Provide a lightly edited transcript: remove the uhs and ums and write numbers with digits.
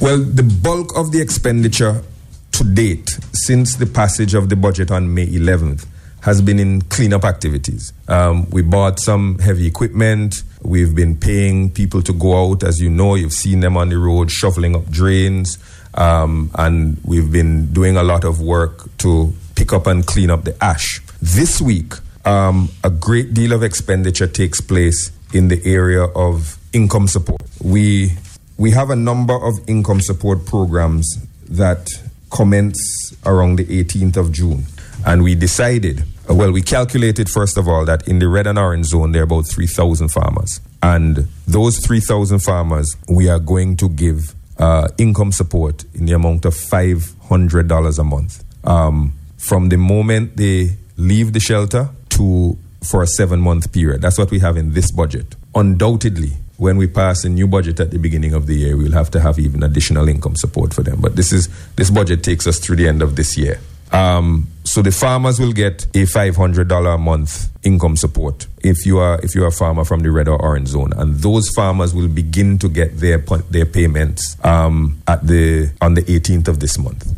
Well, the bulk of the expenditure to date, since the passage of the budget on May 11th, has been in cleanup activities. We bought some heavy equipment. We've been paying people to go out. As you know, you've seen them on the road shoveling up drains. And we've been doing a lot of work to pick up and clean up the ash. This week, a great deal of expenditure takes place in the area of income support. We have a number of income support programs that commence around the 18th of June. And we decided, we calculated, first of all, that in the red and orange zone, there are about 3,000 farmers. And those 3,000 farmers, we are going to give income support in the amount of $500 a month. From the moment they leave the shelter for a 7-month period. That's what we have in this budget. Undoubtedly, when we pass a new budget at the beginning of the year, we'll have to have even additional income support for them. But this budget takes us through the end of this year. So the farmers will get a $500 a month income support if you are a farmer from the red or orange zone, and those farmers will begin to get their payments on the 18th of this month.